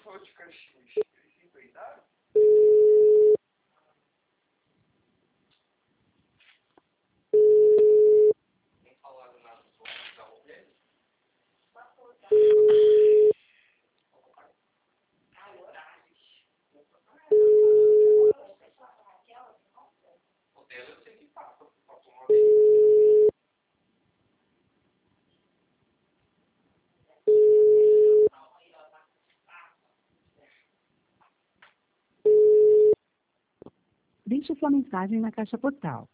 falou de cachimbo. Eles se empreitaram? Nem falaram nada sobre a mulher. O dela eu sei que passa. Passa uma vez. Deixe sua mensagem na caixa postal.